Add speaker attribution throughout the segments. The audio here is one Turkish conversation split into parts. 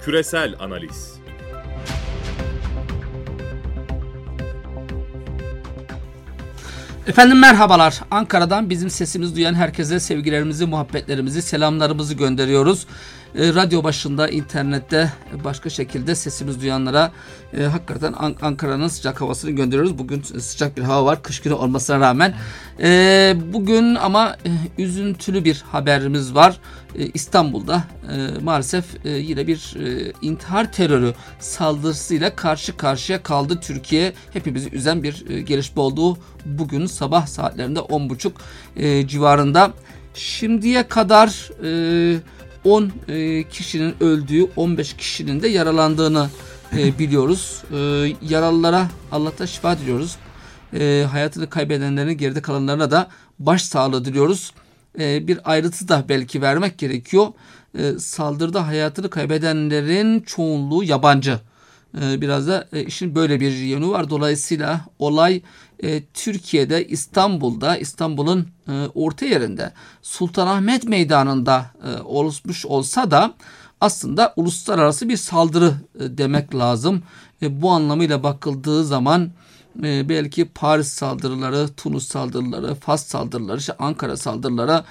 Speaker 1: Küresel Analiz.
Speaker 2: Efendim merhabalar. Ankara'dan bizim sesimizi duyan herkese sevgilerimizi, muhabbetlerimizi, selamlarımızı gönderiyoruz. Radyo başında, internette, başka şekilde sesimizi duyanlara hakikaten Ankara'nın sıcak havasını gönderiyoruz. Bugün sıcak bir hava var, kış günü olmasına rağmen. Bugün ama üzüntülü bir haberimiz var. İstanbul'da maalesef yine bir intihar terörü saldırısıyla karşı karşıya kaldı Türkiye. Hepimizi üzen bir gelişme oldu. Bugün sabah saatlerinde 10.30 civarında. Şimdiye kadar 10 kişinin öldüğü, 15 kişinin de yaralandığını biliyoruz. Yaralılara Allah'tan şifa diliyoruz. Hayatını kaybedenlerin, geride kalanlarına da başsağlığı diliyoruz. Bir ayrıntı da belki vermek gerekiyor. Saldırıda hayatını kaybedenlerin çoğunluğu yabancı. Biraz da işin böyle bir yönü var. Dolayısıyla olay Türkiye'de, İstanbul'un orta yerinde, Sultanahmet Meydanı'nda olmuş olsa da aslında uluslararası bir saldırı demek lazım. Bu anlamıyla bakıldığı zaman belki Paris saldırıları, Tunus saldırıları, Fas saldırıları, Ankara saldırıları,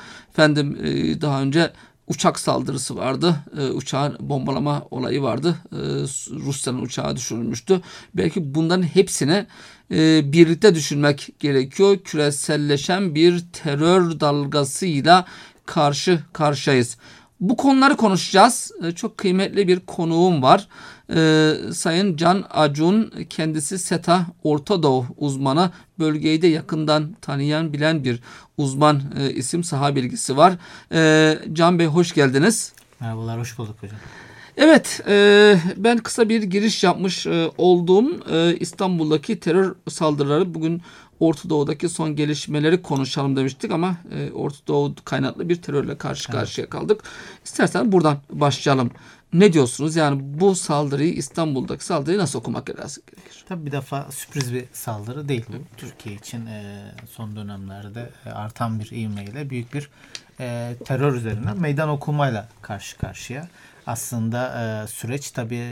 Speaker 2: daha önce uçak saldırısı vardı. Uçağın bombalama olayı vardı. Rusya'nın uçağı düşürülmüştü. Belki bunların hepsini birlikte düşünmek gerekiyor. Küreselleşen bir terör dalgasıyla karşı karşıyayız. Bu konuları konuşacağız. Çok kıymetli bir konuğum var. Sayın Can Acun, kendisi SETA Orta Doğu uzmanı. Bölgeyi de yakından tanıyan, bilen bir uzman isim, saha bilgisi var. Can Bey hoş geldiniz.
Speaker 3: Merhabalar, hoş bulduk hocam.
Speaker 2: Evet, ben kısa bir giriş yapmış olduğum İstanbul'daki terör saldırıları, bugün Orta Doğu'daki son gelişmeleri konuşalım demiştik ama Orta Doğu kaynaklı bir terörle karşı karşıya kaldık. İstersen buradan başlayalım. Ne diyorsunuz? Yani bu saldırıyı, İstanbul'daki saldırıyı nasıl okumak gerekir?
Speaker 3: Tabii bir defa sürpriz bir saldırı değil bu. Türkiye için son dönemlerde artan bir ivmeyle büyük bir terör üzerinden meydan okumayla karşı karşıya. Aslında süreç tabii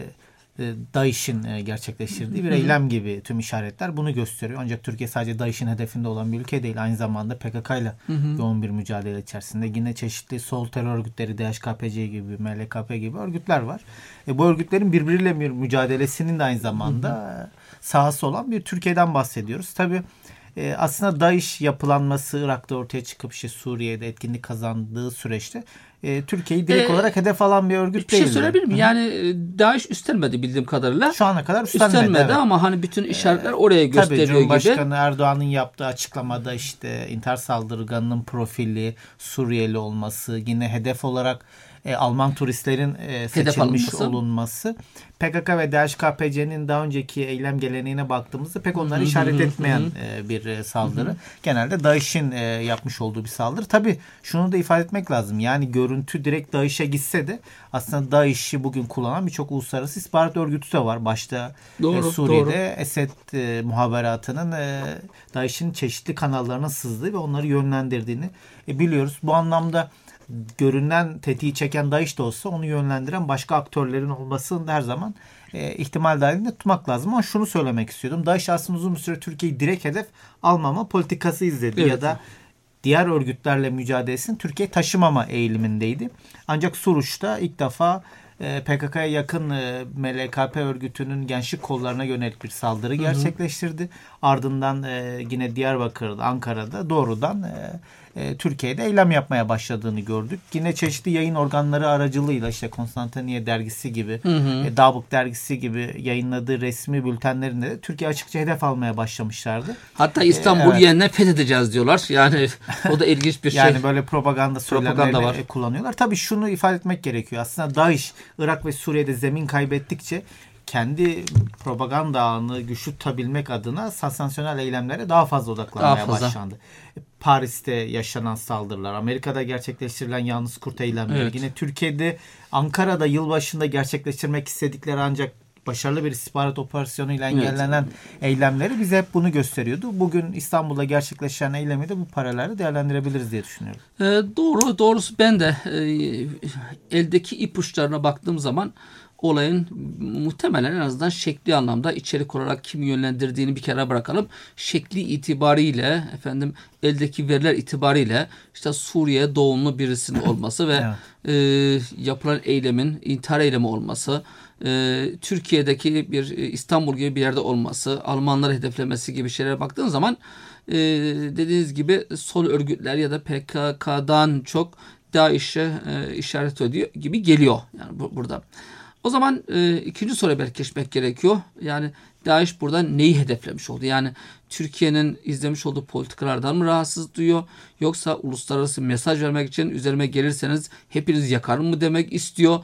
Speaker 3: DAEŞ'in gerçekleştirdiği bir eylem gibi, tüm işaretler bunu gösteriyor. Ancak Türkiye sadece DAEŞ'in hedefinde olan bir ülke değil. Aynı zamanda PKK ile yoğun bir mücadele içerisinde. Yine çeşitli sol terör örgütleri, DHKPC gibi, MLKP gibi örgütler var. Bu örgütlerin birbiriyle bir mücadelesinin de aynı zamanda sahası olan bir Türkiye'den bahsediyoruz. Tabii aslında DAEŞ yapılanması, Irak'ta ortaya çıkıp Suriye'de etkinlik kazandığı süreçte Türkiye'yi direkt olarak hedef alan bir örgüt değil.
Speaker 2: Bir şey söyleyebilir miyim? Yani DAEŞ üstlenmedi bildiğim kadarıyla.
Speaker 3: Şu ana kadar üstlenmedi evet.
Speaker 2: Ama hani bütün işaretler oraya gösteriyor gibi.
Speaker 3: Tabii Cumhurbaşkanı Erdoğan'ın yaptığı açıklamada intihar saldırganının profili, Suriyeli olması, yine hedef olarak Alman turistlerin seçilmiş olunması. PKK ve DHKPC'nin daha önceki eylem geleneğine baktığımızda pek onları işaret etmeyen bir saldırı. Genelde DAEŞ'in yapmış olduğu bir saldırı. Tabii şunu da ifade etmek lazım. Yani görüntü direkt DAEŞ'e gitse de aslında DAEŞ'i bugün kullanan birçok uluslararası istihbarat örgütü de var. Başta Suriye'de Esed muhaberatının DAEŞ'in çeşitli kanallarına sızdığı ve onları yönlendirdiğini biliyoruz. Bu anlamda görünen tetiği çeken DAEŞ de olsa onu yönlendiren başka aktörlerin olmasını her zaman ihtimal dahilinde tutmak lazım. Ama şunu söylemek istiyordum. DAEŞ aslında uzun bir süre Türkiye'yi direkt hedef almama politikası izledi. Evet. Ya da diğer örgütlerle mücadelesini Türkiye'ye taşımama eğilimindeydi. Ancak Suruç'ta ilk defa PKK'ya yakın MLKP örgütünün gençlik kollarına yönelik bir saldırı gerçekleştirdi. Ardından yine Diyarbakır'da, Ankara'da doğrudan Türkiye'de eylem yapmaya başladığını gördük. Yine çeşitli yayın organları aracılığıyla Konstantiniye dergisi gibi, Dağbık dergisi gibi yayınladığı resmi bültenlerinde de Türkiye açıkça hedef almaya başlamışlardı.
Speaker 2: Hatta İstanbul yeniden fethedeceğiz diyorlar. Yani o da ilginç bir şey.
Speaker 3: Yani böyle propaganda söylemlerini kullanıyorlar. Tabii şunu ifade etmek gerekiyor. Aslında DAEŞ Irak ve Suriye'de zemin kaybettikçe kendi propaganda ağını güçlü tutabilmek adına sansasyonel eylemlere daha fazla odaklanmaya başlandı. Paris'te yaşanan saldırılar, Amerika'da gerçekleştirilen yalnız kurt eylemleri, yine Türkiye'de, Ankara'da yılbaşında gerçekleştirmek istedikleri ancak başarılı bir istihbarat operasyonuyla engellenen eylemleri bize hep bunu gösteriyordu. Bugün İstanbul'da gerçekleşen eylemi de bu paralelde değerlendirebiliriz diye düşünüyorum.
Speaker 2: Doğrusu ben de eldeki ipuçlarına baktığım zaman olayın muhtemelen en azından şekli anlamda içerik olarak kim yönlendirdiğini bir kere bırakalım. Şekli itibariyle eldeki veriler itibariyle işte Suriye doğumlu birisinin olması ve yapılan eylemin intihar eylemi olması, Türkiye'deki bir İstanbul gibi bir yerde olması, Almanları hedeflemesi gibi şeylere baktığın zaman dediğiniz gibi sol örgütler ya da PKK'dan çok DAEŞ'e işaret ediyor gibi geliyor yani burada. O zaman ikinci soruya belki geçmek gerekiyor. Yani DAEŞ burada neyi hedeflemiş oldu? Yani Türkiye'nin izlemiş olduğu politikalardan mı rahatsız duyuyor? Yoksa uluslararası mesaj vermek için üzerime gelirseniz hepiniz yakarım mı demek istiyor?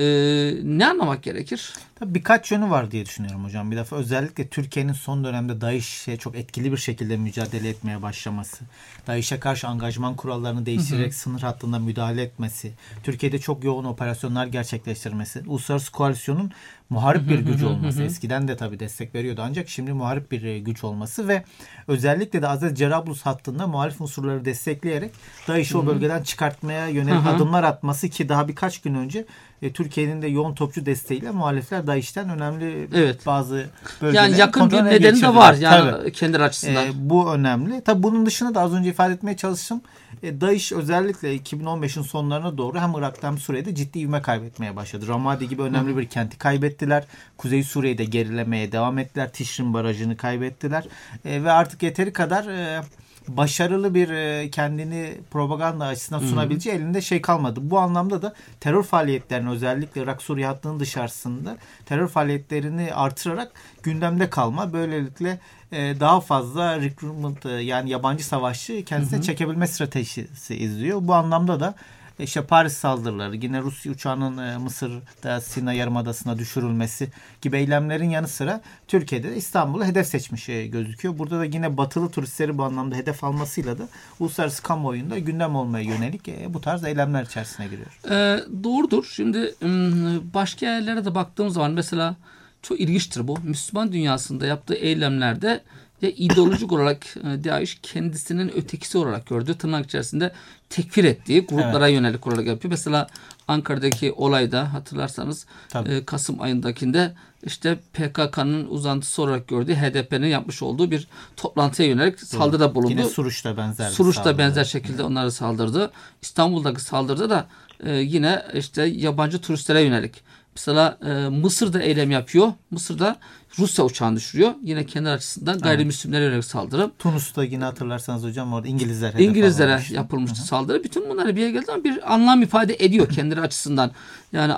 Speaker 2: Ne anlamak gerekir?
Speaker 3: Tabii birkaç yönü var diye düşünüyorum hocam. Bir defa özellikle Türkiye'nin son dönemde DAEŞ'e çok etkili bir şekilde mücadele etmeye başlaması, DAEŞ'e karşı angajman kurallarını değiştirerek sınır hattında müdahale etmesi, Türkiye'de çok yoğun operasyonlar gerçekleştirmesi, uluslararası koalisyonun muharip bir gücü olması. Eskiden de tabii destek veriyordu ancak şimdi muharip bir güç olması ve özellikle de Azez Cerablus hattında muhalif unsurları destekleyerek DAEŞ'i o bölgeden çıkartmaya yönelik adımlar atması ki daha birkaç gün önce Türkiye'nin de yoğun topçu desteğiyle muhalifler DAEŞ'ten önemli bazı bölgeleri
Speaker 2: yani yakın bir nedeni de var yani kendileri açısından.
Speaker 3: Bu önemli. Tabii bunun dışında da az önce ifade etmeye çalıştım. DAEŞ özellikle 2015'in sonlarına doğru hem Irak'ta hem Suriye'de ciddi ivme kaybetmeye başladı. Ramadi gibi önemli bir kenti kaybettiler. Kuzey Suriye'de gerilemeye devam ettiler. Tişrin Barajı'nı kaybettiler. Ve artık yeteri kadar başarılı bir kendini propaganda açısından sunabileceği elinde şey kalmadı. Bu anlamda da terör faaliyetlerini özellikle Irak-Suriye hattının dışarısında terör faaliyetlerini artırarak gündemde kalma. Böylelikle daha fazla recruitment yani yabancı savaşçı kendisine çekebilme stratejisi izliyor. Bu anlamda da İşte Paris saldırıları, yine Rusya uçağının Mısır'da Sina Yarımadası'na düşürülmesi gibi eylemlerin yanı sıra Türkiye'de de İstanbul'u hedef seçmiş gözüküyor. Burada da yine batılı turistleri bu anlamda hedef almasıyla da uluslararası kamuoyunda gündem olmaya yönelik bu tarz eylemler içerisine giriyor.
Speaker 2: Doğrudur. Şimdi başka yerlere de baktığımız zaman mesela çok ilginçtir bu. Müslüman dünyasında yaptığı eylemlerde ideolojik olarak DAEŞ kendisinin ötekisi olarak gördüğü, tırnak içerisinde tekfir ettiği gruplara yönelik olarak yapıyor. Mesela Ankara'daki olayda hatırlarsanız Kasım ayındakinde işte PKK'nın uzantısı olarak gördüğü HDP'nin yapmış olduğu bir toplantıya yönelik saldırıda bulundu.
Speaker 3: Yine Suruç'ta benzer.
Speaker 2: Suruç'ta benzer şekilde onlara saldırdı. İstanbul'daki saldırıda da yine işte yabancı turistlere yönelik. Mesela Mısır'da eylem yapıyor. Mısır'da Rusya uçağını düşürüyor. Yine kendi açısından gayrimüslimlere yönelik saldırı.
Speaker 3: Tunus'ta yine hatırlarsanız hocam orada İngilizlere
Speaker 2: yapılmıştı saldırı. Bütün bunları bir yere geldi ama bir anlam ifade ediyor kendileri açısından. Yani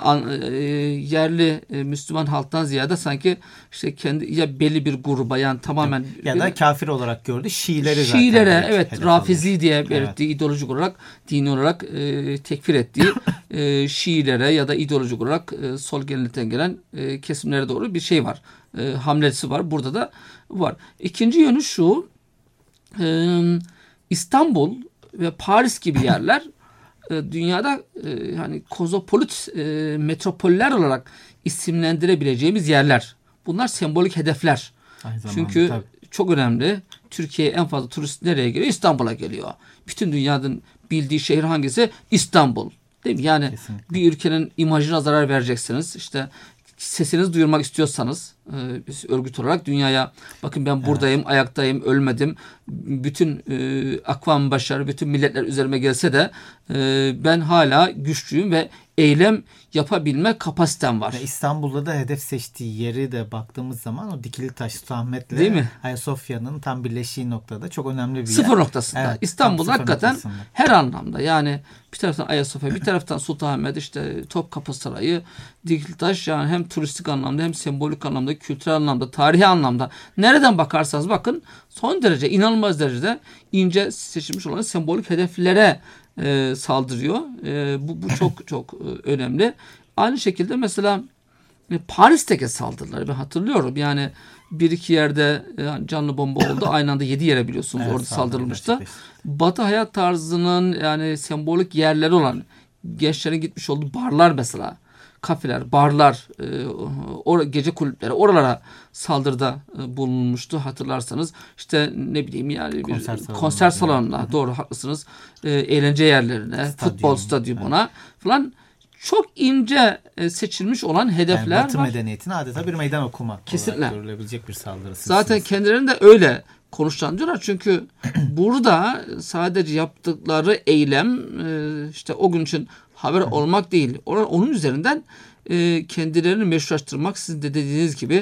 Speaker 2: yerli Müslüman halktan ziyade sanki işte kendi ya belli bir gruba yani tamamen
Speaker 3: ya da kafir olarak gördü. Şiilere
Speaker 2: evet Rafizi diye belirttiği ideolojik olarak dini olarak tekfir ettiği Şiilere ya da ideolojik olarak sol geleneğinden gelen kesimlere doğru bir şey var. Hamlesi var. Burada da var. İkinci yönü şu, İstanbul ve Paris gibi yerler dünyada hani kozmopolit metropoller olarak isimlendirebileceğimiz yerler. Bunlar sembolik hedefler. Çünkü çok önemli. Türkiye'ye en fazla turist nereye geliyor? İstanbul'a geliyor. Bütün dünyanın bildiği şehir hangisi? İstanbul. Değil mi? Yani bir ülkenin imajına zarar vereceksiniz. İşte sesinizi duyurmak istiyorsanız örgüt olarak dünyaya bakın ben buradayım, ayaktayım, ölmedim. Bütün akvam başarı, bütün milletler üzerime gelse de ben hala güçlüyüm ve eylem yapabilme kapasitem var.
Speaker 3: Ve İstanbul'da da hedef seçtiği yeri de baktığımız zaman o Dikilitaş Sultanahmet'le Ayasofya'nın tam birleştiği noktada çok önemli bir yer.
Speaker 2: Sıfır noktasında. Evet, İstanbul hakikaten her anlamda yani bir taraftan Ayasofya, bir taraftan Sultanahmet, işte Topkapı Sarayı, Dikilitaş yani hem turistik anlamda hem sembolik anlamda, kültürel anlamda, tarihi anlamda nereden bakarsanız bakın son derece inanılmaz derecede ince seçilmiş olan sembolik hedeflere saldırıyor. Bu çok çok önemli. Aynı şekilde mesela Paris'teki saldırıları ben hatırlıyorum. Yani bir iki yerde canlı bomba oldu. Aynı anda 7 yere biliyorsunuz orada saldırılmıştı. Batı hayat tarzının yani sembolik yerleri olan gençlerin gitmiş olduğu barlar mesela. Kafeler, barlar, gece kulüpleri oralara saldırıda bulunmuştu hatırlarsanız. İşte ne bileyim yani konser salonuna doğru haklısınız. Eğlence yerlerine, futbol stadyumuna falan çok ince seçilmiş olan hedefler
Speaker 3: yani Batı
Speaker 2: var.
Speaker 3: medeniyetine adeta bir meydan okuma
Speaker 2: Kesinlikle
Speaker 3: olarak görülebilecek bir saldırı.
Speaker 2: Zaten kendilerini de öyle konuşlandırıyorlar. Çünkü burada sadece yaptıkları eylem işte o gün için haber olmak değil. Onun üzerinden kendilerini meşrulaştırmak, sizin de dediğiniz gibi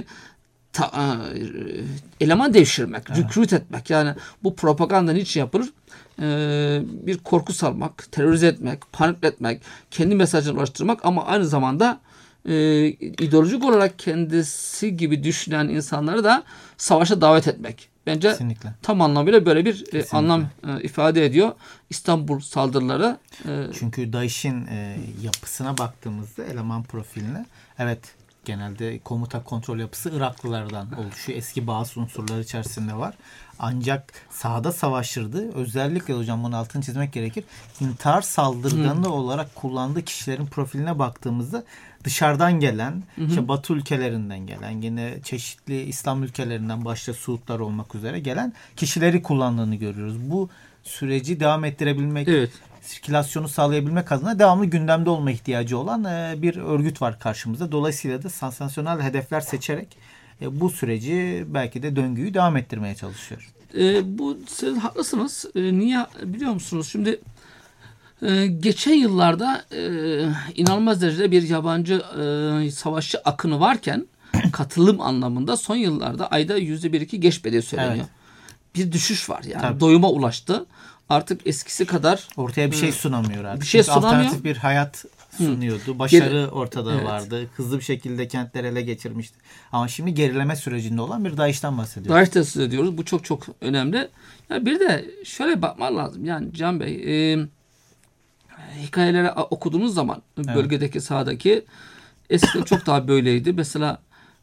Speaker 2: eleman devşirmek, recruit etmek. Yani bu propaganda niçin yapılır? Bir korku salmak, terörize etmek, panikletmek, kendi mesajını ulaştırmak ama aynı zamanda ideolojik olarak kendisi gibi düşünen insanları da savaşa davet etmek. Bence
Speaker 3: kesinlikle
Speaker 2: tam anlamıyla böyle bir anlam ifade ediyor İstanbul saldırıları.
Speaker 3: Çünkü DAEŞ'in yapısına baktığımızda, eleman profiline, evet genelde komuta kontrol yapısı Iraklılardan oluşuyor. Eski bazı unsurlar içerisinde var. Ancak sahada savaşırdı. Özellikle hocam bunun altını çizmek gerekir. İntihar saldırganı olarak kullandığı kişilerin profiline baktığımızda dışarıdan gelen, işte Batı ülkelerinden gelen, yine çeşitli İslam ülkelerinden başta Suudlar olmak üzere gelen kişileri kullandığını görüyoruz. Bu süreci devam ettirebilmek, sirkülasyonu sağlayabilmek adına devamlı gündemde olma ihtiyacı olan bir örgüt var karşımızda. Dolayısıyla da sansasyonel hedefler seçerek bu süreci, belki de döngüyü devam ettirmeye çalışıyor.
Speaker 2: Bu siz haklısınız. Niye biliyor musunuz? Şimdi geçen yıllarda inanılmaz derecede bir yabancı savaşçı akını varken katılım anlamında son yıllarda ayda %1-2 geçmediği söyleniyor. Evet. Bir düşüş var yani. Tabii. Doyuma ulaştı. Artık eskisi kadar
Speaker 3: ortaya bir şey sunamıyor artık.
Speaker 2: Bir şey sunamıyor.
Speaker 3: Alternatif bir hayat sunuyordu. Başarı ortada vardı. Hızlı bir şekilde kentleri ele geçirmişti. Ama şimdi gerileme sürecinde olan bir DAEŞ'ten bahsediyoruz.
Speaker 2: DAEŞ'ten söz ediyoruz. Bu çok çok önemli. Ya bir de şöyle bakmak lazım. Yani Can Bey, hikayeleri okuduğunuz zaman bölgedeki, sahadaki eskiden çok daha böyleydi. Mesela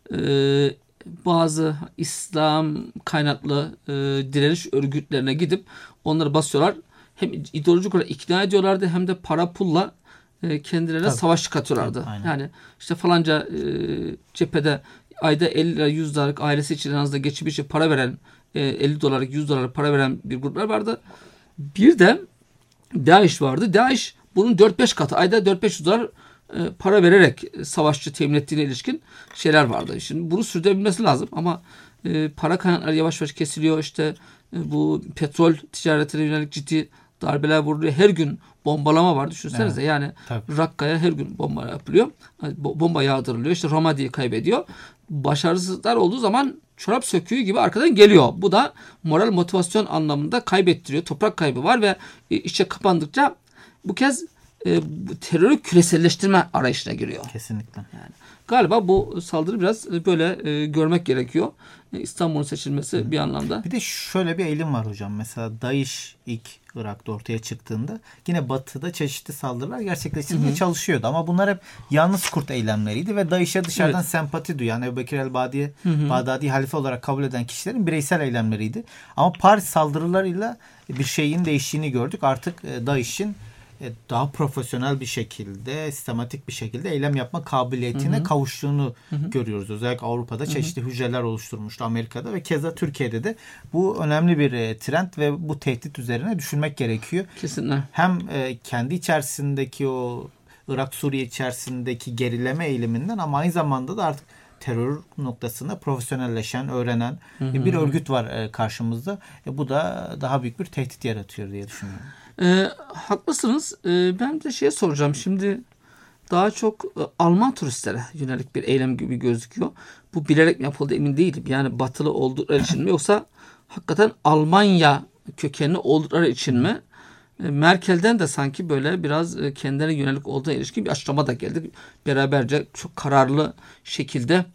Speaker 2: bazı İslam kaynaklı direniş örgütlerine gidip onları basıyorlar. Hem ideolojik olarak ikna ediyorlardı hem de para pulla kendilerine savaş çıkartıyorlardı. Yani işte falanca cephede ayda 50 lira 100 dolarlık ailesi için en azından geçim için para veren 50 dolarlık 100 dolarlık para veren bir gruplar vardı. Bir de DAEŞ vardı. DAEŞ bunun 4-5 katı, ayda 400-500 dolar para vererek savaşçı temin ettiğine ilişkin şeyler vardı. Şimdi bunu sürdürebilmesi lazım ama para kaynakları yavaş yavaş kesiliyor. İşte bu petrol ticaretine yönelik ciddi darbeler vuruluyor. Her gün bombalama var. Düşünsenize yani Rakka'ya her gün bomba yapılıyor. Bomba yağdırılıyor. İşte Ramadi'yi kaybediyor. Başarısızlıklar olduğu zaman çorap söküğü gibi arkadan geliyor. Bu da moral motivasyon anlamında kaybettiriyor. Toprak kaybı var ve içe kapandıkça bu kez terörü küreselleştirme arayışına giriyor.
Speaker 3: Kesinlikle.
Speaker 2: Yani galiba bu saldırı biraz böyle görmek gerekiyor. İstanbul'un seçilmesi bir anlamda.
Speaker 3: Bir de şöyle bir eğilim var hocam. Mesela DAEŞ ilk Irak'ta ortaya çıktığında yine Batı'da çeşitli saldırılar gerçekleştirmeye çalışıyordu. Ama bunlar hep yalnız kurt eylemleriydi ve DAEŞ'e dışarıdan sempati duyan, Ebubekir el-Bağdadi halife olarak kabul eden kişilerin bireysel eylemleriydi. Ama Paris saldırılarıyla bir şeyin değiştiğini gördük. Artık DAEŞ'in daha profesyonel bir şekilde, sistematik bir şekilde eylem yapma kabiliyetine kavuştuğunu görüyoruz. Özellikle Avrupa'da çeşitli hücreler oluşturmuştu, Amerika'da ve keza Türkiye'de de bu önemli bir trend ve bu tehdit üzerine düşünmek gerekiyor.
Speaker 2: Kesinlikle.
Speaker 3: Hem kendi içerisindeki o Irak-Suriye içerisindeki gerileme eğiliminden ama aynı zamanda da artık terör noktasında profesyonelleşen, öğrenen bir örgüt var karşımızda. Bu da daha büyük bir tehdit yaratıyor diye düşünüyorum.
Speaker 2: Haklısınız. Ben de soracağım. Şimdi daha çok Alman turistlere yönelik bir eylem gibi gözüküyor. Bu bilerek mi yapıldı emin değilim. Yani batılı oldukları için mi yoksa hakikaten Almanya kökenli oldukları için mi? Merkel'den de sanki böyle biraz kendilerine yönelik olduğuna ilişkin bir açıklama da geldi. Beraberce çok kararlı şekilde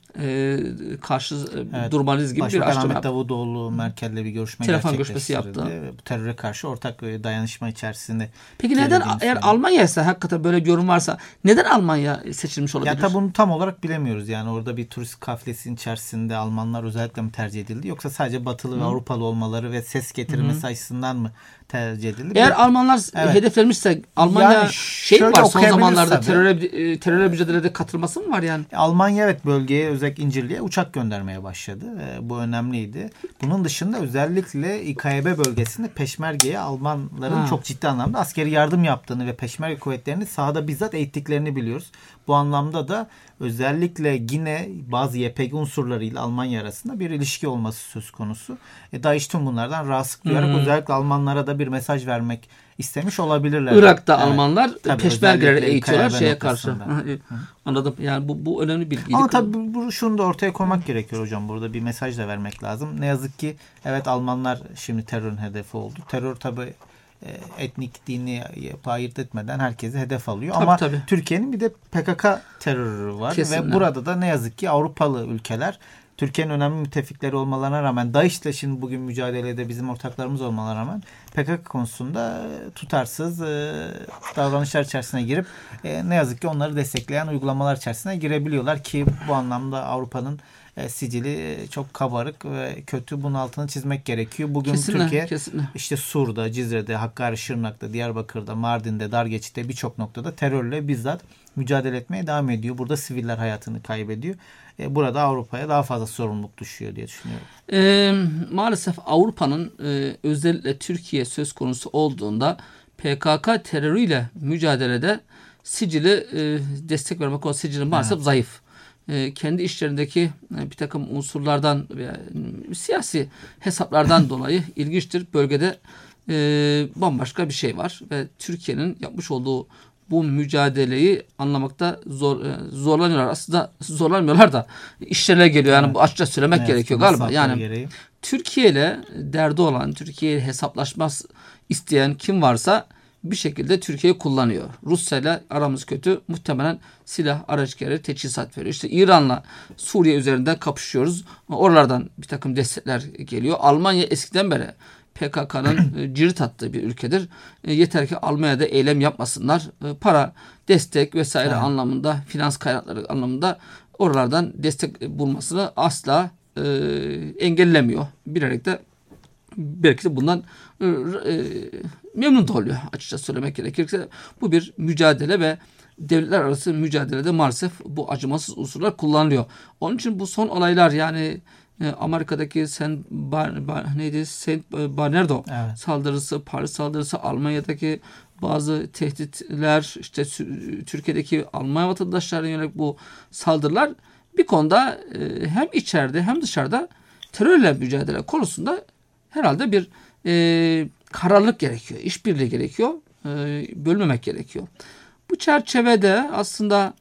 Speaker 2: karşı durmalıyız gibi bir açıklama.
Speaker 3: Ahmet Davutoğlu Merkel'le bir görüşme
Speaker 2: telefon görüşmesi yaptı.
Speaker 3: Bu teröre karşı ortak dayanışma içerisinde.
Speaker 2: Peki neden eğer Almanya ise hakikaten böyle bir yorum varsa neden Almanya seçilmiş olabilir?
Speaker 3: Ya bunu tam olarak bilemiyoruz. Yani orada bir turist kafilesinin içerisinde Almanlar özellikle mi tercih edildi yoksa sadece Batılı ve Avrupalı olmaları ve ses getirmesi açısından mı tercih edildi?
Speaker 2: Eğer Almanlar hedeflenmişse Almanya var son zamanlarda teröre mücadelede katılması mı var yani?
Speaker 3: Almanya bölgeye özellikle İncirli'ye uçak göndermeye başladı. Bu önemliydi. Bunun dışında özellikle İKB bölgesinde Peşmerge'ye Almanların çok ciddi anlamda askeri yardım yaptığını ve Peşmerge kuvvetlerini sahada bizzat eğittiklerini biliyoruz. Bu anlamda da özellikle yine bazı YPG unsurlarıyla Almanya arasında bir ilişki olması söz konusu. DAEŞ tüm bunlardan rahatsızlık duyarak özellikle Almanlara da bir mesaj vermek istemiş olabilirler.
Speaker 2: Irak'ta evet. Almanlar Peşmergeleri eğitiyorlar şeye karşı. Anladım. Yani bu önemli bilgi.
Speaker 3: Ama tabii şunu da ortaya koymak gerekiyor hocam. Burada bir mesaj da vermek lazım. Ne yazık ki evet Almanlar şimdi terörün hedefi oldu. Terör tabii etnik, dini ayırt etmeden herkesi hedef alıyor. Ama Türkiye'nin bir de PKK terörü var. Kesinlikle. Ve burada da ne yazık ki Avrupalı ülkeler Türkiye'nin önemli müttefikleri olmalarına rağmen DAEŞ'le şimdi bugün mücadelede bizim ortaklarımız olmalarına rağmen PKK konusunda tutarsız davranışlar içerisine girip ne yazık ki onları destekleyen uygulamalar içerisine girebiliyorlar ki bu anlamda Avrupa'nın sicili çok kabarık ve kötü. Bunun altını çizmek gerekiyor. Bugün Türkiye işte Sur'da, Cizre'de, Hakkari, Şırnak'ta, Diyarbakır'da, Mardin'de, Dargeç'te birçok noktada terörle bizzat mücadele etmeye devam ediyor. Burada siviller hayatını kaybediyor. Burada Avrupa'ya daha fazla sorumluluk düşüyor diye düşünüyorum.
Speaker 2: Maalesef Avrupa'nın özellikle Türkiye söz konusu olduğunda PKK terörüyle mücadelede sicili destek vermek o sicili maalesef zayıf. Kendi işlerindeki bir takım unsurlardan veya siyasi hesaplardan dolayı ilginçtir. Bölgede bambaşka bir şey var ve Türkiye'nin yapmış olduğu bu mücadeleyi anlamakta zorlanıyorlar. Aslında zorlanmıyorlar da işlerine geliyor. Yani bu açıkça söylemek gerekiyor galiba. Yani Türkiye ile derdi olan, Türkiye'ye hesaplaşmaz isteyen kim varsa bir şekilde Türkiye'yi kullanıyor. Rusya ile aramız kötü. Muhtemelen silah, araç gereği teçhizat veriyor. İşte İran'la Suriye üzerinden kapışıyoruz. Oralardan bir takım destekler geliyor. Almanya eskiden beri PKK'nın cirit attığı bir ülkedir. Yeter ki Almanya'da eylem yapmasınlar. Para, destek vesaire anlamında, finans kaynakları anlamında oralardan destek bulmasını asla engellemiyor. Belki de bundan memnun da oluyor açıkça söylemek gerekirse. Bu bir mücadele ve devletler arası mücadelede maalesef bu acımasız unsurlar kullanılıyor. Onun için bu son olaylar yani Amerika'daki Saint Bernardo saldırısı, Paris saldırısı, Almanya'daki bazı tehditler, işte Türkiye'deki Almanya vatandaşlarına yönelik bu saldırılar bir konuda hem içeride hem dışarıda terörle mücadele konusunda herhalde bir kararlılık gerekiyor, işbirliği gerekiyor, bölmemek gerekiyor. Bu çerçevede aslında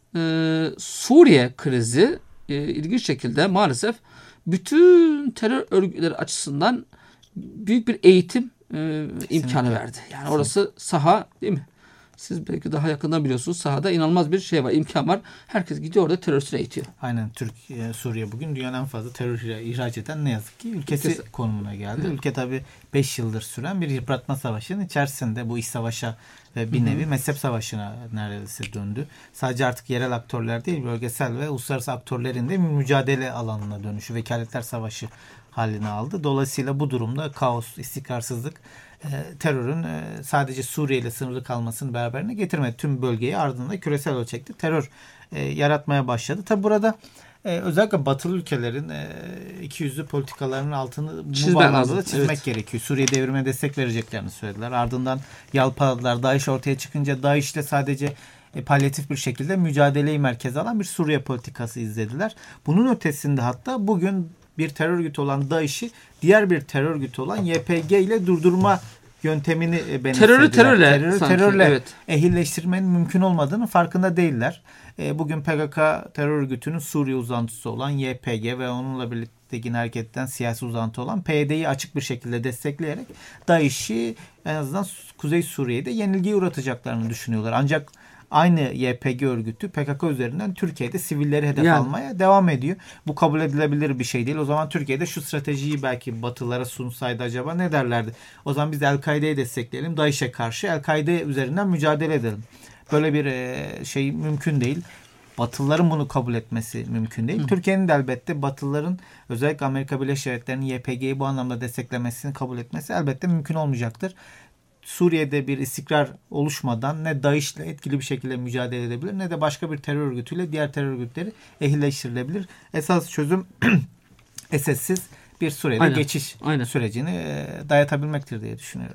Speaker 2: Suriye krizi ilginç şekilde maalesef bütün terör örgütleri açısından büyük bir eğitim imkanı verdi. Yani orası saha değil mi? Siz belki daha yakından biliyorsunuz. Sahada inanılmaz bir şey var, imkan var. Herkes gidiyor orada teröristleri eğitiyor.
Speaker 3: Aynen. Suriye bugün dünyanın en fazla terör ihraç eden ne yazık ki ülkesi konumuna geldi. Evet. Ülke tabii 5 yıldır süren bir yıpratma savaşının içerisinde bu iç savaşa ve bir nevi mezhep savaşına neredeyse döndü. Sadece artık yerel aktörler değil, bölgesel ve uluslararası aktörlerin de mücadele alanına dönüşü, vekaletler savaşı haline aldı. Dolayısıyla bu durumda kaos, istikrarsızlık terörün sadece Suriye ile sınırlı kalmasını beraberine getirmedi. Tüm bölgeyi ardında küresel ölçekte terör yaratmaya başladı. Tabi burada özellikle batılı ülkelerin ikiyüzlü politikalarının altını bu bağlamda çizmek gerekiyor. Suriye devrime destek vereceklerini söylediler. Ardından yalpaladılar. DAEŞ ortaya çıkınca DAEŞ'le sadece palyatif bir şekilde mücadeleyi merkeze alan bir Suriye politikası izlediler. Bunun ötesinde hatta bugün bir terör örgütü olan DAEŞ'i diğer bir terör örgütü olan YPG ile durdurma yöntemini benimsediler. Terörle ehilleştirmenin mümkün olmadığının farkında değiller. Bugün PKK terör örgütünün Suriye uzantısı olan YPG ve onunla birlikte yine hareketten siyasi uzantı olan PYD'yi açık bir şekilde destekleyerek DAEŞ'i en azından Kuzey Suriye'de yenilgiye uğratacaklarını düşünüyorlar. Ancak aynı YPG örgütü PKK üzerinden Türkiye'de sivilleri hedef almaya devam ediyor. Bu kabul edilebilir bir şey değil. O zaman Türkiye'de şu stratejiyi belki Batılılara sunsaydı acaba ne derlerdi? O zaman biz El-Kaide'yi destekleyelim. DAEŞ'e karşı El-Kaide üzerinden mücadele edelim. Böyle bir şey mümkün değil. Batılıların bunu kabul etmesi mümkün değil. Türkiye'nin de elbette Batılıların özellikle Amerika Birleşik Devletleri'nin YPG'yi bu anlamda desteklemesini kabul etmesi elbette mümkün olmayacaktır. Suriye'de bir istikrar oluşmadan ne DAEŞ'le etkili bir şekilde mücadele edebilir ne de başka bir terör örgütüyle diğer terör örgütleri ehlileştirilebilir. Esas çözüm Esed'siz bir Suriye'de geçiş sürecini dayatabilmektir diye düşünüyorum.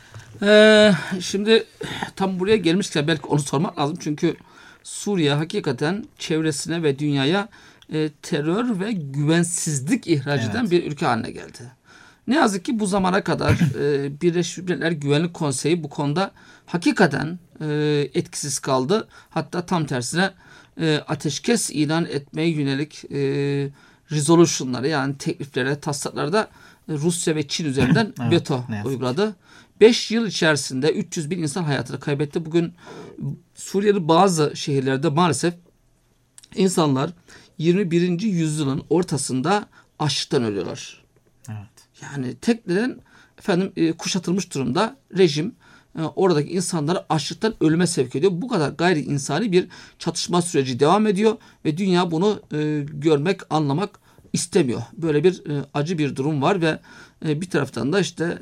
Speaker 2: Şimdi tam buraya gelmişken belki onu sormak lazım. Çünkü Suriye hakikaten çevresine ve dünyaya terör ve güvensizlik ihraç eden bir ülke haline geldi. Ne yazık ki bu zamana kadar Birleşmiş Milletler Güvenlik Konseyi bu konuda hakikaten etkisiz kaldı. Hatta tam tersine ateşkes ilan etmeye yönelik resolution'ları, yani tekliflere, taslaklarda Rusya ve Çin üzerinden veto uyguladı. 5 yıl içerisinde 300 bin insan hayatını kaybetti. Bugün Suriye'nin bazı şehirlerde maalesef insanlar 21. yüzyılın ortasında açlıktan ölüyorlar.
Speaker 3: Evet.
Speaker 2: Yani tek neden kuşatılmış durumda rejim oradaki insanları açlıktan ölüme sevk ediyor. Bu kadar gayri insani bir çatışma süreci devam ediyor ve dünya bunu görmek, anlamak istemiyor. Böyle bir acı bir durum var ve bir taraftan da işte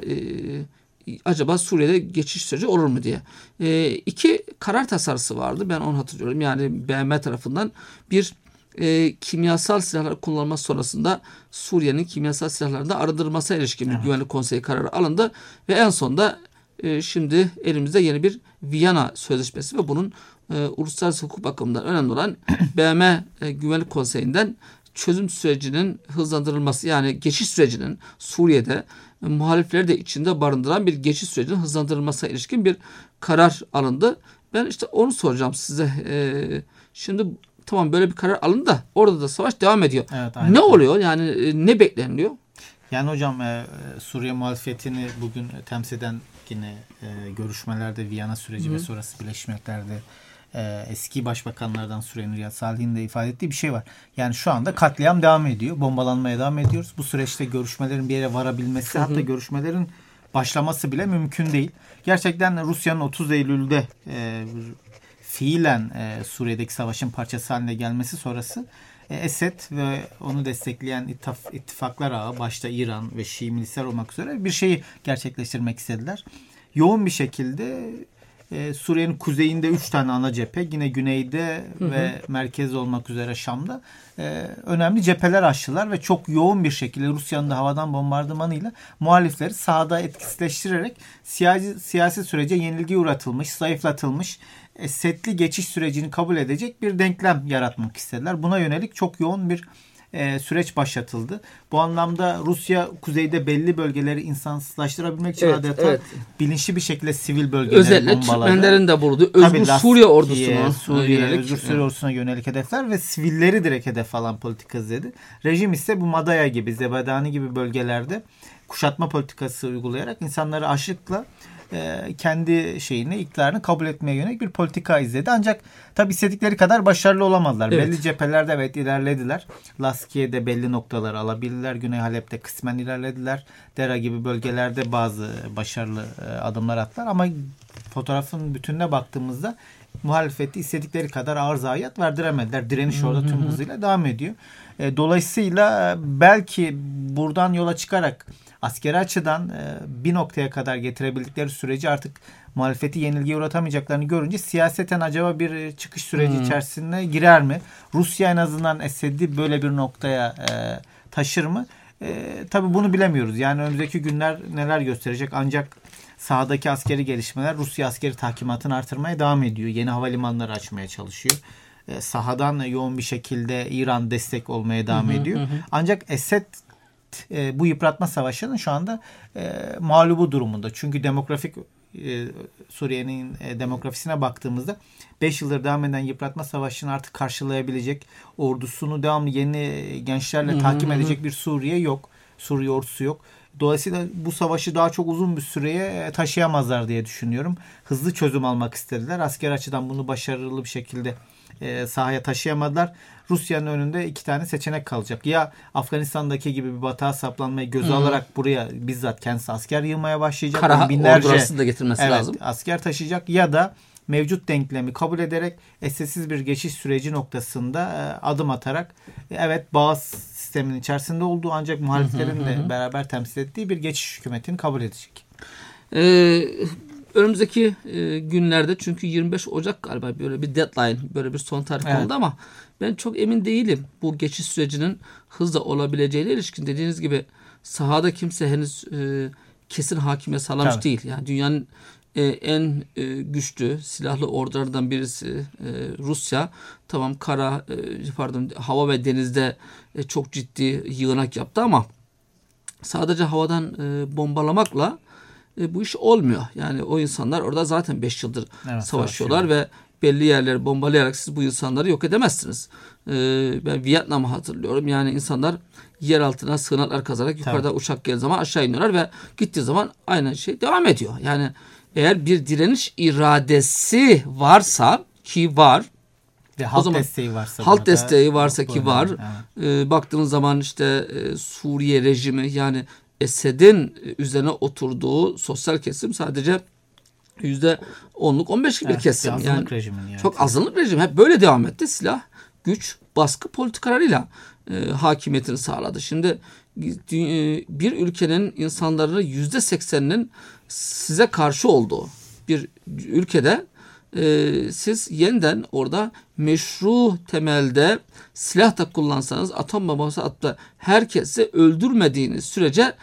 Speaker 2: acaba Suriye'de geçiş süreci olur mu diye. 2 karar tasarısı vardı. Ben onu hatırlıyorum. Yani BM tarafından bir kimyasal silahlar kullanılması sonrasında Suriye'nin kimyasal silahlarında arındırılmasına ilişkin bir Güvenlik Konseyi kararı alındı ve en sonunda şimdi elimizde yeni bir Viyana Sözleşmesi ve bunun uluslararası hukuk bakımından önemli olan BM Güvenlik Konseyi'nden çözüm sürecinin hızlandırılması, yani geçiş sürecinin Suriye'de muhalifleri de içinde barındıran bir geçiş sürecinin hızlandırılmasına ilişkin bir karar alındı. Ben işte onu soracağım size. Şimdi tamam, böyle bir karar alındı da orada da savaş devam ediyor.
Speaker 3: Evet,
Speaker 2: ne oluyor? Yani ne bekleniliyor?
Speaker 3: Yani hocam Suriye muhalefetini bugün temsil eden yine görüşmelerde Viyana süreci ve sonrası Birleşmiş Milletler'de eski başbakanlardan Suriye'nin Riyad Salih'in de ifade ettiği bir şey var. Yani şu anda katliam devam ediyor. Bombalanmaya devam ediyoruz. Bu süreçte görüşmelerin bir yere varabilmesi, hatta görüşmelerin başlaması bile mümkün değil. Gerçekten Rusya'nın 30 Eylül'de fiilen Suriye'deki savaşın parçası haline gelmesi sonrası Esed ve onu destekleyen ittifaklar ağı, başta İran ve Şii milisler olmak üzere bir şeyi gerçekleştirmek istediler. Yoğun bir şekilde Suriye'nin kuzeyinde 3 tane ana cephe, yine güneyde ve merkez olmak üzere Şam'da önemli cepheler açtılar ve çok yoğun bir şekilde Rusya'nın da havadan bombardımanıyla muhalifleri sahada etkisizleştirerek siyasi sürece yenilgi uğratılmış, zayıflatılmış, setli geçiş sürecini kabul edecek bir denklem yaratmak istediler. Buna yönelik çok yoğun bir süreç başlatıldı. Bu anlamda Rusya kuzeyde belli bölgeleri insansızlaştırabilmek için adeta bilinçli bir şekilde sivil bölgeleri
Speaker 2: özellikle
Speaker 3: bombaladı.
Speaker 2: Türkmenlerin de vurdu. Özgür Suriye ordusuna yönelik.
Speaker 3: Özgür Suriye ordusuna yönelik hedefler ve sivilleri direkt hedef alan politika izledi. Rejim ise bu Madaya gibi, Zebadani gibi bölgelerde kuşatma politikası uygulayarak insanları açlıkla kendi iktidarını kabul etmeye yönelik bir politika izledi. Ancak tabi istedikleri kadar başarılı olamadılar. Evet. Belli cephelerde ilerlediler. Laskiye'de belli noktaları alabildiler. Güney Halep'te kısmen ilerlediler. Dera gibi bölgelerde bazı başarılı adımlar attılar. Ama fotoğrafın bütününe baktığımızda muhalefeti istedikleri kadar ağır zayiat verdiremediler. Direniş orada tüm hızıyla devam ediyor. Dolayısıyla belki buradan yola çıkarak askeri açıdan bir noktaya kadar getirebildikleri süreci artık muhalefeti yenilgiye uğratamayacaklarını görünce siyaseten acaba bir çıkış süreci içerisine girer mi? Rusya en azından Esed'i böyle bir noktaya taşır mı? Tabii bunu bilemiyoruz. Yani önümüzdeki günler neler gösterecek, ancak sahadaki askeri gelişmeler Rusya askeri tahkimatını artırmaya devam ediyor. Yeni havalimanları açmaya çalışıyor. Sahadan yoğun bir şekilde İran destek olmaya devam ediyor. Ancak Esed bu yıpratma savaşının şu anda mağlubu durumunda. Çünkü demografik Suriye'nin demografisine baktığımızda 5 yıldır devam eden yıpratma savaşını artık karşılayabilecek, ordusunu devamlı yeni gençlerle takip edecek bir Suriye yok. Suriye ordusu yok. Dolayısıyla bu savaşı daha çok uzun bir süreye taşıyamazlar diye düşünüyorum. Hızlı çözüm almak istediler. Asker açıdan bunu başarılı bir şekilde sahaya taşıyamadılar. Rusya'nın önünde 2 tane seçenek kalacak. Ya Afganistan'daki gibi bir batağa saplanmayı göze alarak buraya bizzat kendisi asker yığmaya başlayacak.
Speaker 2: Kara ordusu da getirmesi lazım.
Speaker 3: Asker taşıyacak ya da mevcut denklemi kabul ederek eşsiz bir geçiş süreci noktasında adım atarak Bağız sisteminin içerisinde olduğu ancak muhaliflerin de beraber temsil ettiği bir geçiş hükümetini kabul edecek.
Speaker 2: önümüzdeki günlerde, çünkü 25 Ocak galiba böyle bir deadline, böyle bir son tarih oldu ama ben çok emin değilim bu geçiş sürecinin hızla olabileceğine ilişkin. Dediğiniz gibi sahada kimse henüz kesin hakimiyet sağlamış değil. Yani dünyanın en güçlü silahlı ordularından birisi Rusya. Tamam, hava ve denizde çok ciddi yığınak yaptı ama sadece havadan bombalamakla bu iş olmuyor. Yani o insanlar orada zaten 5 yıldır savaşıyorlar ve belli yerleri bombalayarak siz bu insanları yok edemezsiniz. Ben Vietnam'ı hatırlıyorum. Yani insanlar yer altına sığınaklar kazarak yukarıda uçak geldiği zaman aşağı iniyorlar ve gittiği zaman aynı şey devam ediyor. Yani eğer bir direniş iradesi varsa, ki var,
Speaker 3: ve halk desteği varsa,
Speaker 2: halk desteği varsa ki var. Baktığınız zaman işte Suriye rejimi, yani Esed'in üzerine oturduğu sosyal kesim sadece %10'luk 15'lik bir kesim. Yani çok azınlık rejimi hep böyle devam etti. Silah, güç, baskı politikalarıyla hakimiyetini sağladı. Şimdi bir ülkenin insanları %80'inin size karşı olduğu bir ülkede siz yeniden orada meşru temelde silah da kullansanız, atom bombası atıp herkesi öldürmediğiniz sürece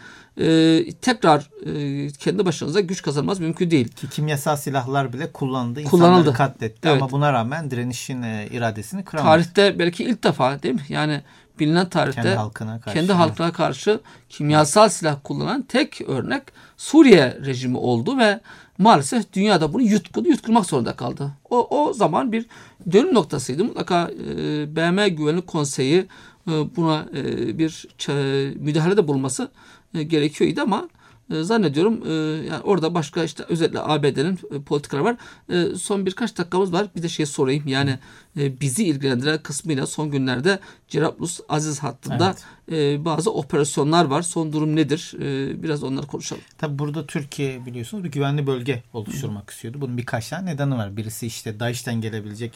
Speaker 2: tekrar kendi başınıza güç kazanmaz mümkün değil.
Speaker 3: Ki kimyasal silahlar bile kullanıldı. Katletti ama buna rağmen direnişin iradesini kıramadı.
Speaker 2: Tarihte belki ilk defa, değil mi? Yani bilinen tarihte kendi halkına karşı kimyasal silah kullanan tek örnek Suriye rejimi oldu ve maalesef dünyada bunu yutkunmak zorunda kaldı. O zaman bir dönüm noktasıydı. Mutlaka BM Güvenlik Konseyi buna bir müdahalede bulunması gerekiyordu ama zannediyorum yani orada başka, işte özellikle ABD'nin politikaları var. Son birkaç dakikamız var. Bir de sorayım. Yani bizi ilgilendiren kısmıyla son günlerde Cerablus Aziz hattında bazı operasyonlar var. Son durum nedir? Biraz onları konuşalım.
Speaker 3: Tabii burada Türkiye biliyorsunuz bir güvenli bölge oluşturmak istiyordu. Bunun birkaç tane nedeni var. Birisi işte DAEŞ'ten gelebilecek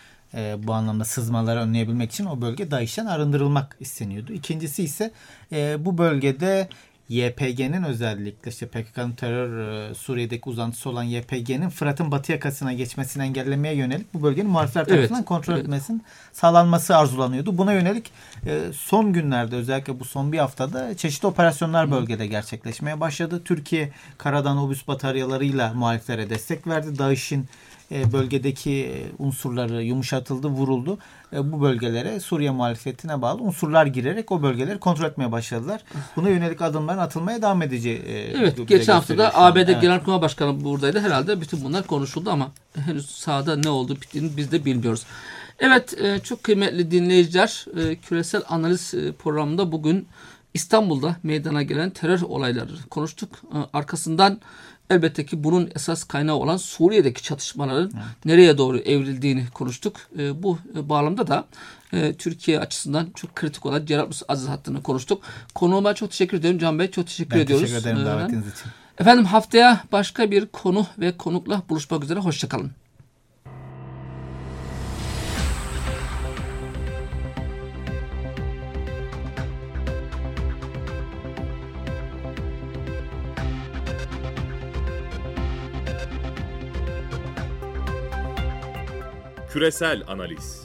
Speaker 3: bu anlamda sızmaları önleyebilmek için o bölge DAEŞ'ten arındırılmak isteniyordu. İkincisi ise bu bölgede YPG'nin, özellikle işte PKK'nın terör Suriye'deki uzantısı olan YPG'nin Fırat'ın batı yakasına geçmesini engellemeye yönelik bu bölgenin muhalifler tarafından kontrol etmesinin sağlanması arzulanıyordu. Buna yönelik son günlerde, özellikle bu son bir haftada çeşitli operasyonlar bölgede gerçekleşmeye başladı. Türkiye karadan obüs bataryalarıyla muhaliflere destek verdi. DAEŞ'in bölgedeki unsurları yumuşatıldı, vuruldu. Bu bölgelere Suriye muhalefetine bağlı unsurlar girerek o bölgeleri kontrol etmeye başladılar. Buna yönelik adımların atılmaya devam edeceği.
Speaker 2: Evet, geçen hafta da ABD Genelkurmay Başkanı buradaydı. Herhalde bütün bunlar konuşuldu ama henüz sahada ne oldu bittiğini biz de bilmiyoruz. Evet, çok kıymetli dinleyiciler, küresel analiz programında bugün İstanbul'da meydana gelen terör olayları konuştuk. Arkasından elbette ki bunun esas kaynağı olan Suriye'deki çatışmaların nereye doğru evrildiğini konuştuk. Bu bağlamda da Türkiye açısından çok kritik olan Cerablus Aziz hattını konuştuk. Konuğuma çok teşekkür ediyorum Can Bey. Çok teşekkür ediyoruz.
Speaker 3: Teşekkür ederim davetiniz için.
Speaker 2: Efendim, haftaya başka bir konu ve konukla buluşmak üzere. Hoşçakalın.
Speaker 1: Küresel analiz.